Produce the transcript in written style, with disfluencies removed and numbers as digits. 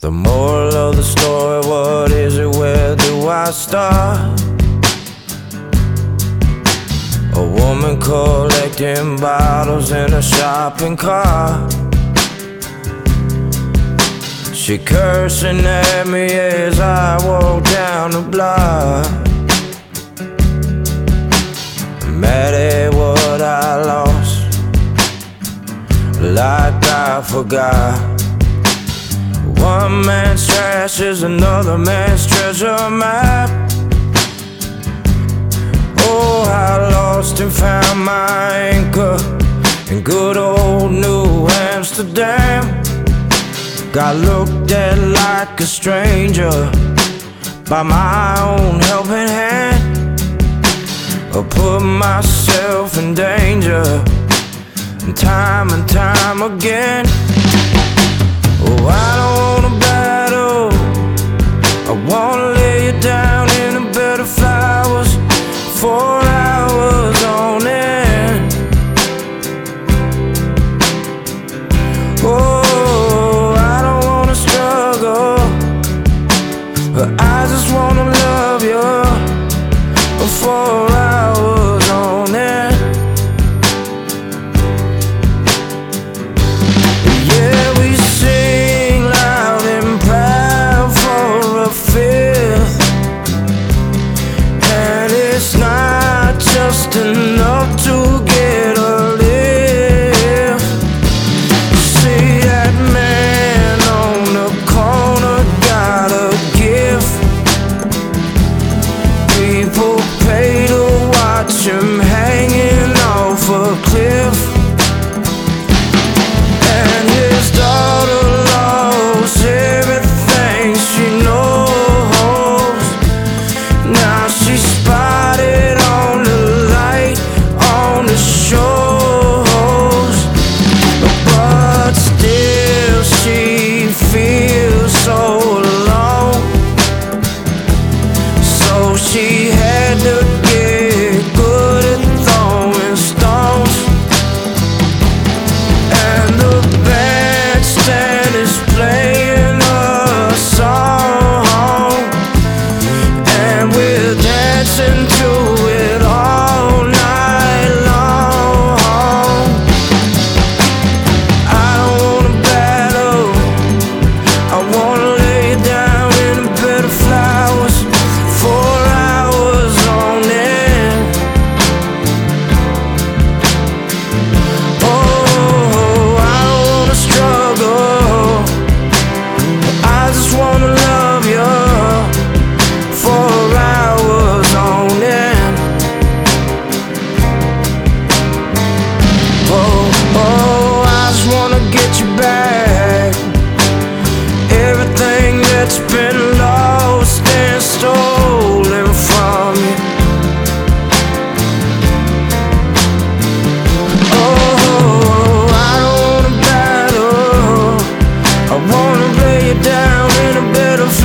The moral of the story, what is it, where do I start? A woman collecting bottles in a shopping cart. She cursing at me as I walk down the block. Mad at what I lost, like I forgot. One man's trash is another man's treasure map. Oh, I lost and found my anchor in good old New Amsterdam. Got looked at like a stranger by my own helping hand. I put myself in danger time and time again. Oh, I don't wanna battle, I wanna lay you down in a bed of flowers 4 hours on end. Oh, I don't wanna struggle, I just wanna love you 4 hours on end. Yeah, we sing loud and proud for a fifth, and it's not just enough to get a lift. See that man on the corner got a gift. People pay to watch him hanging off a cliff, and his daughter lost everything she knows. Now she's spotted on the light on the shows, but still she feels so alone. So she had to get good at throwing stones, and the bandstand is playing a song, and we're dancing to it all night long. I don't wanna battle, I wanna lay you down in a bed of flowers 4 hours on end. Oh, I don't wanna struggle, I just wanna love you 4 hours on end. Oh, I just wanna get you back, everything that's been lost and stolen from you. Oh, I don't wanna battle, I wanna lay you down in a bed of